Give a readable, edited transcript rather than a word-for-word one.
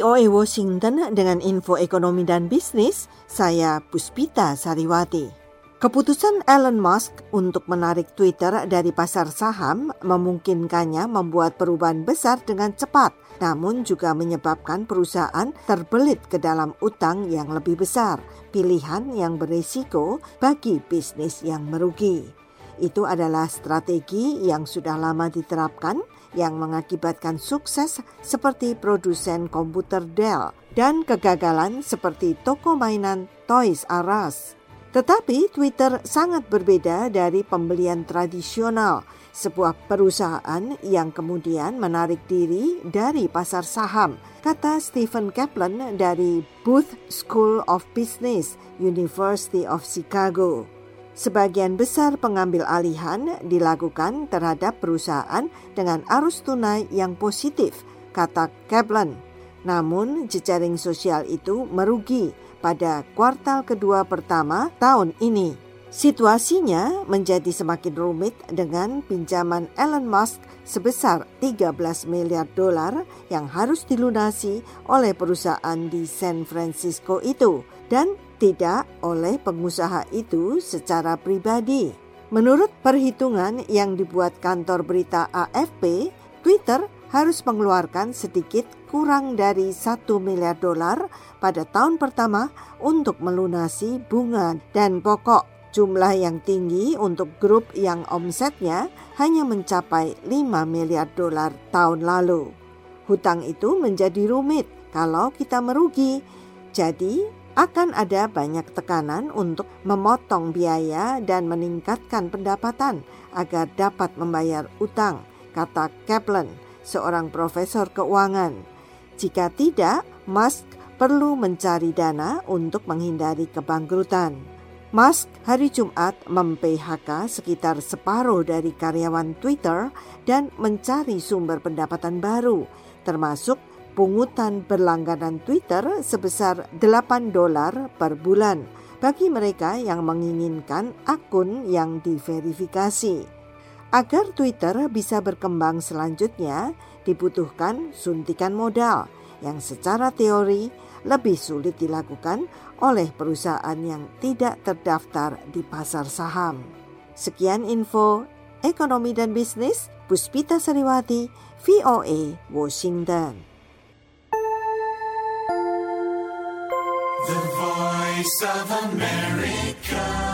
VOA Washington dengan info ekonomi dan bisnis, saya Puspita Sariwati. Keputusan Elon Musk untuk menarik Twitter dari pasar saham memungkinkannya membuat perubahan besar dengan cepat, namun juga menyebabkan perusahaan terbelit ke dalam utang yang lebih besar, pilihan yang berisiko bagi bisnis yang merugi. Itu adalah strategi yang sudah lama diterapkan, yang mengakibatkan sukses seperti produsen komputer Dell dan kegagalan seperti toko mainan Toys R Us. Tetapi Twitter sangat berbeda dari pembelian tradisional, sebuah perusahaan yang kemudian menarik diri dari pasar saham, kata Stephen Kaplan dari Booth School of Business, University of Chicago. Sebagian besar pengambil alihan dilakukan terhadap perusahaan dengan arus tunai yang positif, kata Kaplan. Namun jejaring sosial itu merugi pada kuartal kedua pertama tahun ini. Situasinya menjadi semakin rumit dengan pinjaman Elon Musk sebesar $13 miliar yang harus dilunasi oleh perusahaan di San Francisco itu dan tidak oleh pengusaha itu secara pribadi. Menurut perhitungan yang dibuat kantor berita AFP, Twitter harus mengeluarkan sedikit kurang dari $1 miliar pada tahun pertama untuk melunasi bunga dan pokok. Jumlah yang tinggi untuk grup yang omsetnya hanya mencapai $5 miliar tahun lalu. Hutang itu menjadi rumit kalau kita merugi. Jadi akan ada banyak tekanan untuk memotong biaya dan meningkatkan pendapatan agar dapat membayar utang, kata Kaplan, seorang profesor keuangan. Jika tidak, Musk perlu mencari dana untuk menghindari kebangkrutan. Musk hari Jumat mem-PHK sekitar separuh dari karyawan Twitter dan mencari sumber pendapatan baru, termasuk pungutan berlangganan Twitter sebesar $8 per bulan bagi mereka yang menginginkan akun yang diverifikasi. Agar Twitter bisa berkembang selanjutnya, dibutuhkan suntikan modal yang secara teori lebih sulit dilakukan oleh perusahaan yang tidak terdaftar di pasar saham. Sekian info ekonomi dan bisnis, Puspita Sariwati, VOA Washington. The Voice of America.